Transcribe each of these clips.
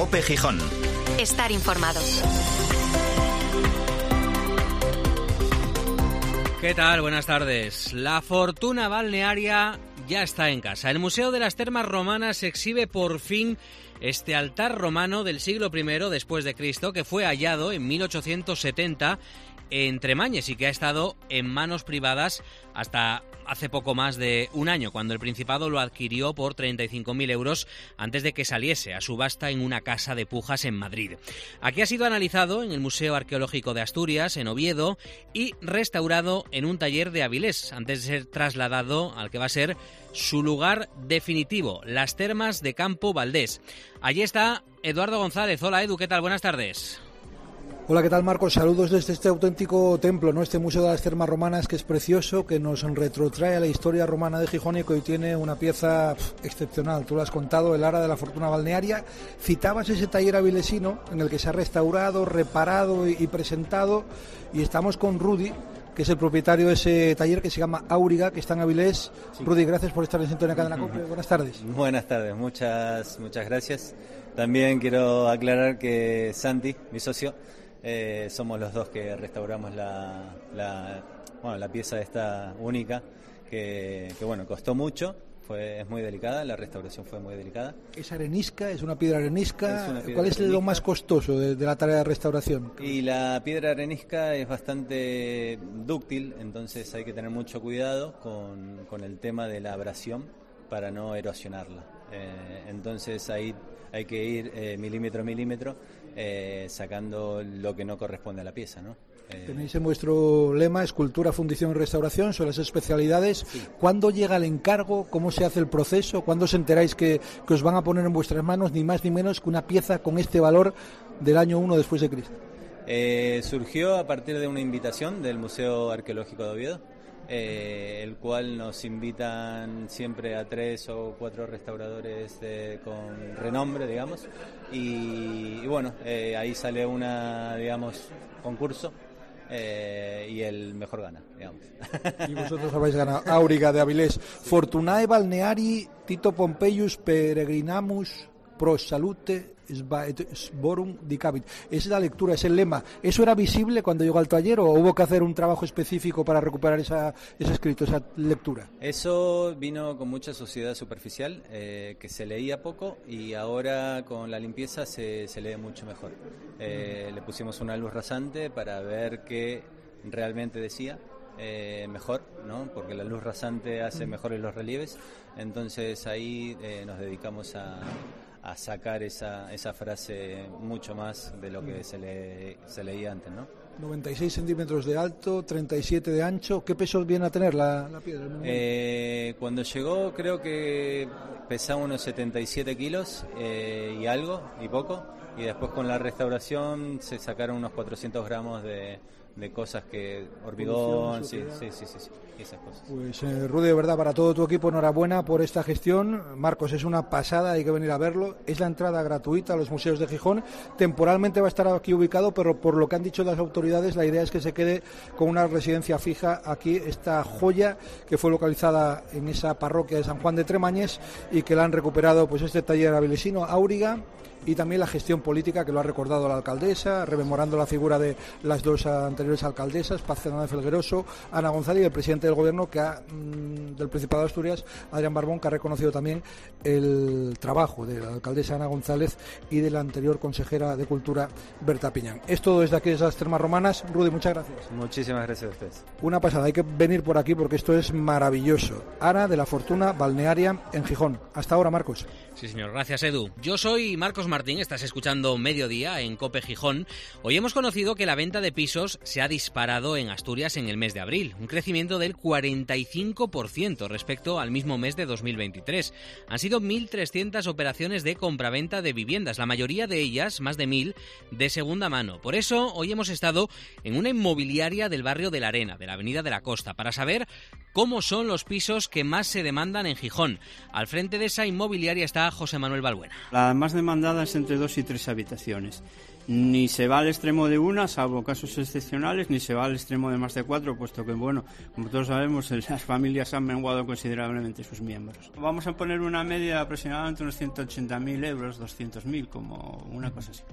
COPE Gijón. Estar informado. ¿Qué tal? Buenas tardes. La fortuna balnearia ya está en casa. El Museo de las Termas Romanas exhibe por fin este altar romano del siglo I después de Cristo, que fue hallado en 1870 en Tremañes y que ha estado en manos privadas hasta hace poco más de un año, cuando el Principado lo adquirió por 35.000 euros antes de que saliese a subasta en una casa de pujas en Madrid. Aquí ha sido analizado en el Museo Arqueológico de Asturias, en Oviedo, y restaurado en un taller de Avilés, antes de ser trasladado al que va a ser su lugar definitivo, las Termas de Campo Valdés. Allí está Eduardo González. Hola, Edu, ¿qué tal? Buenas tardes. Hola, ¿qué tal, Marcos? Saludos desde este auténtico templo, ¿no? Este Museo de las Termas Romanas, que es precioso, que nos retrotrae a la historia romana de Gijón y que hoy tiene una pieza excepcional. Tú lo has contado, el Ara de la Fortuna Balnearia. Citabas ese taller avilesino en el que se ha restaurado, reparado y presentado, y estamos con Rudy, que es el propietario de ese taller que se llama Áuriga, que está en Avilés. Sí. Rudy, gracias por estar en sintonía de la COPE. Buenas tardes. Buenas tardes, muchas gracias. También quiero aclarar que Santi, mi socio, somos los dos que restauramos la pieza esta única que bueno, costó mucho, es muy delicada, la restauración fue muy delicada. ¿Es arenisca? ¿Es una piedra arenisca? ¿Cuál es lo más costoso de la tarea de restauración? Y la piedra arenisca es bastante dúctil, entonces hay que tener mucho cuidado con el tema de la abrasión para no erosionarla. Entonces ahí hay que ir milímetro a milímetro, sacando lo que no corresponde a la pieza, ¿no? Tenéis en vuestro lema escultura, fundición y restauración, son las especialidades. Sí. ¿Cuándo llega el encargo? ¿Cómo se hace el proceso? ¿Cuándo os enteráis que os van a poner en vuestras manos ni más ni menos que una pieza con este valor del año 1 después de Cristo? Surgió a partir de una invitación del Museo Arqueológico de Oviedo, el cual nos invitan siempre a 3 o 4 restauradores con renombre, digamos, y bueno, ahí sale concurso, y el mejor gana, digamos. Y vosotros habéis ganado Áuriga de Avilés. Fortunae balneari Tito Pompeius peregrinamus pro salute svorum dicavit. Esa es la lectura, es el lema. ¿Eso era visible cuando llegó al taller o hubo que hacer un trabajo específico para recuperar ese escrito, esa lectura? Eso vino con mucha suciedad superficial, que se leía poco, y ahora con la limpieza se lee mucho mejor. Le pusimos una luz rasante para ver qué realmente decía. Mejor, ¿no? Porque la luz rasante hace mejores los relieves. Entonces ahí nos dedicamos a sacar esa frase mucho más de lo que se leía antes, ¿no? 96 centímetros de alto, 37 de ancho. ¿Qué peso viene a tener la piedra? Cuando llegó creo que pesaba unos 77 kilos y algo, y poco. Y después con la restauración se sacaron unos 400 gramos de cosas que hormigón, sí, esas cosas. Pues Rudy, de verdad, para todo tu equipo, enhorabuena por esta gestión. Marcos, es una pasada, hay que venir a verlo. Es la entrada gratuita a los museos de Gijón. Temporalmente va a estar aquí ubicado, pero por lo que han dicho las autoridades, la idea es que se quede con una residencia fija aquí, esta joya que fue localizada en esa parroquia de San Juan de Tremañes y que la han recuperado, pues este taller avilesino, Áuriga, y también la gestión política que lo ha recordado la alcaldesa, rememorando la figura de las dos anteriores alcaldesas, Paz Fernández Felgueroso, Ana González, y el presidente del gobierno del Principado de Asturias, Adrián Barbón, que ha reconocido también el trabajo de la alcaldesa Ana González y de la anterior consejera de Cultura, Berta Piñán. Es todo desde aquí, desde las Termas Romanas. Rudy, muchas gracias. Muchísimas gracias a ustedes. Una pasada, hay que venir por aquí porque esto es maravilloso. Ara de la Fortuna Balnearia en Gijón. Hasta ahora, Marcos. Sí, señor. Gracias, Edu. Yo soy Marcos Martín, estás escuchando Mediodía en COPE Gijón. Hoy hemos conocido que la venta de pisos se ha disparado en Asturias en el mes de abril, un crecimiento del 45% respecto al mismo mes de 2023. Han sido 1.300 operaciones de compraventa de viviendas, la mayoría de ellas, más de 1.000, de segunda mano. Por eso, hoy hemos estado en una inmobiliaria del barrio de la Arena, de la Avenida de la Costa, para saber cómo son los pisos que más se demandan en Gijón. Al frente de esa inmobiliaria está José Manuel Balbuena. La más demandada es entre 2 y 3 habitaciones Ni se va al extremo de una, salvo casos excepcionales, ni se va al extremo de más de 4, puesto que, bueno, como todos sabemos, las familias han menguado considerablemente sus miembros. Vamos a poner una media de aproximadamente unos 180.000 euros, 200.000, como una cosa así.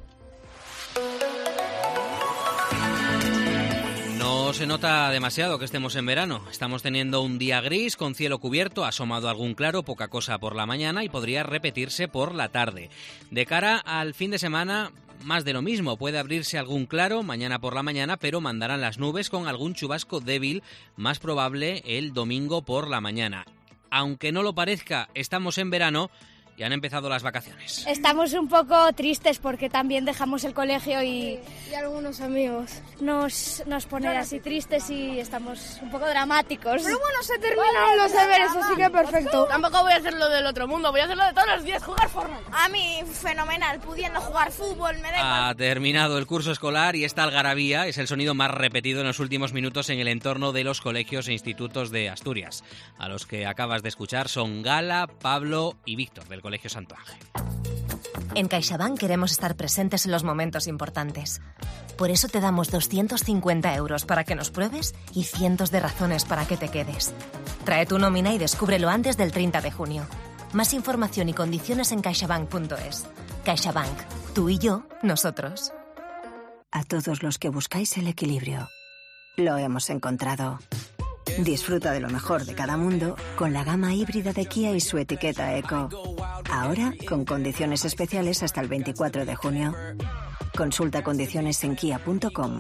No se nota demasiado que estemos en verano. Estamos teniendo un día gris con cielo cubierto, ha asomado algún claro, poca cosa por la mañana y podría repetirse por la tarde. De cara al fin de semana, más de lo mismo. Puede abrirse algún claro mañana por la mañana, pero mandarán las nubes con algún chubasco débil, más probable el domingo por la mañana. Aunque no lo parezca, estamos en verano y han empezado las vacaciones. Estamos un poco tristes porque también dejamos el colegio y algunos amigos nos ponen así tristes y estamos un poco dramáticos. Pero bueno, se terminaron los deberes, así que perfecto. Tampoco voy a hacer lo del otro mundo, voy a hacerlo de todos los días, jugar Fortnite. A mí, fenomenal, pudiendo jugar fútbol, me da igual. Ha terminado el curso escolar y esta algarabía es el sonido más repetido en los últimos minutos en el entorno de los colegios e institutos de Asturias. A los que acabas de escuchar son Gala, Pablo y Víctor, del Colegio Santo Ángel. En CaixaBank queremos estar presentes en los momentos importantes. Por eso te damos 250 euros para que nos pruebes y cientos de razones para que te quedes. Trae tu nómina y descúbrelo antes del 30 de junio. Más información y condiciones en caixabank.es. CaixaBank. Tú y yo, nosotros. A todos los que buscáis el equilibrio, lo hemos encontrado. Disfruta de lo mejor de cada mundo con la gama híbrida de Kia y su etiqueta Eco. Ahora con condiciones especiales hasta el 24 de junio. Consulta condiciones en kia.com.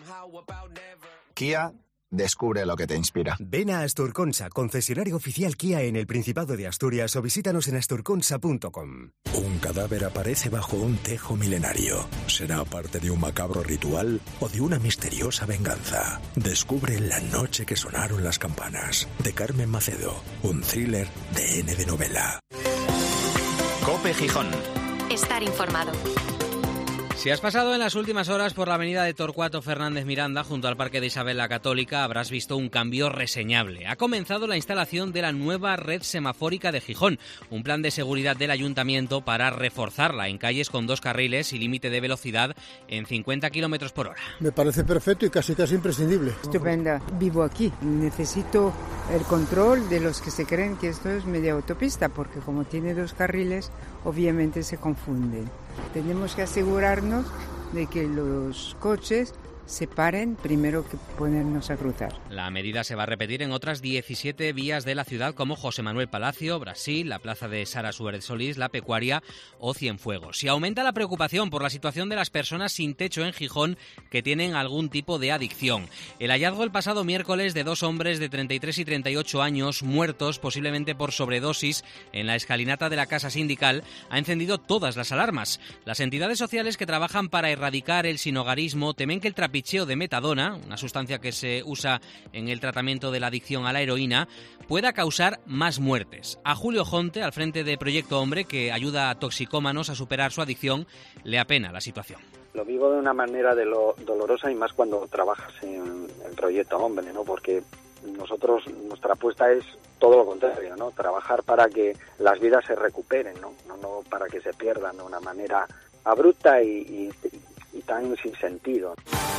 Kia, descubre lo que te inspira. Ven a Asturconsa, concesionario oficial Kia en el Principado de Asturias, o visítanos en asturconsa.com. Un cadáver aparece bajo un tejo milenario. ¿Será parte de un macabro ritual o de una misteriosa venganza? Descubre La noche que sonaron las campanas, de Carmen Macedo, un thriller de N de novela. COPE Gijón. Estar informado. Si has pasado en las últimas horas por la avenida de Torcuato Fernández Miranda, junto al Parque de Isabel la Católica, habrás visto un cambio reseñable. Ha comenzado la instalación de la nueva red semafórica de Gijón, un plan de seguridad del Ayuntamiento para reforzarla en calles con 2 carriles y límite de velocidad en 50 km por hora. Me parece perfecto y casi imprescindible. Estupenda. Vivo aquí. Necesito el control de los que se creen que esto es media autopista, porque como tiene 2 carriles, obviamente se confunden. Tenemos que asegurarnos de que los coches se paren primero que ponernos a cruzar. La medida se va a repetir en otras 17 vías de la ciudad como José Manuel Palacio, Brasil, la plaza de Sara Suárez Solís, La Pecuaria o Cienfuegos. Y aumenta la preocupación por la situación de las personas sin techo en Gijón que tienen algún tipo de adicción. El hallazgo el pasado miércoles de 2 hombres de 33 y 38 años muertos, posiblemente por sobredosis, en la escalinata de la Casa Sindical, ha encendido todas las alarmas. Las entidades sociales que trabajan para erradicar el sinhogarismo temen que el trapicheo de metadona, una sustancia que se usa en el tratamiento de la adicción a la heroína, pueda causar más muertes. A Julio Jonte, al frente de Proyecto Hombre, que ayuda a toxicómanos a superar su adicción, le apena la situación. Lo vivo de una manera dolorosa y más cuando trabajas en Proyecto Hombre, ¿no? Porque nuestra apuesta es todo lo contrario, ¿no? Trabajar para que las vidas se recuperen, no para que se pierdan de una manera abrupta y tan sin sentido.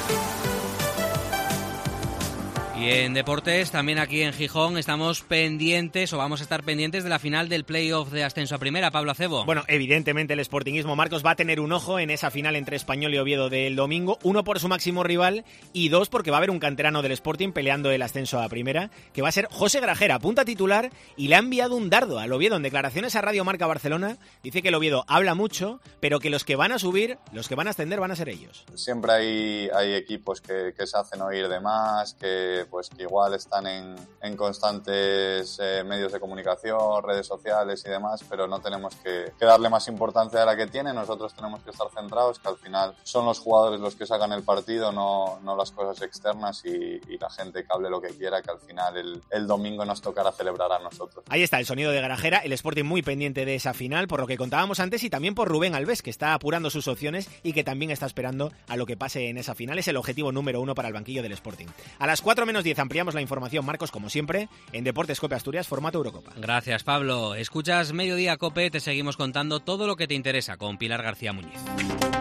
Y en deportes, también aquí en Gijón, estamos pendientes o vamos a estar pendientes de la final del playoff de ascenso a primera. Pablo Acebo. Bueno, evidentemente el sportinguismo, Marcos, va a tener un ojo en esa final entre Español y Oviedo del domingo. 1 por su máximo rival y 2 porque va a haber un canterano del Sporting peleando el ascenso a primera, que va a ser José Grajera, punta titular, y le ha enviado un dardo al Oviedo. En declaraciones a Radio Marca Barcelona dice que el Oviedo habla mucho, pero que los que van a subir, los que van a ascender van a ser ellos. Siempre hay equipos que se hacen oír de más, que igual están en constantes medios de comunicación, redes sociales y demás, pero no tenemos que darle más importancia de la que tiene. Nosotros tenemos que estar centrados, que al final son los jugadores los que sacan el partido, no las cosas externas, y la gente que hable lo que quiera, que al final el domingo nos tocará celebrar a nosotros. Ahí está el sonido de Grajera, el Sporting muy pendiente de esa final, por lo que contábamos antes, y también por Rubén Alves, que está apurando sus opciones y que también está esperando a lo que pase en esa final. Es el objetivo número 1 para el banquillo del Sporting. A las 4 menos 10 ampliamos la información, Marcos, como siempre, en Deportes COPE Asturias, formato Eurocopa. Gracias, Pablo. Escuchas Mediodía COPE, te seguimos contando todo lo que te interesa con Pilar García Muñiz.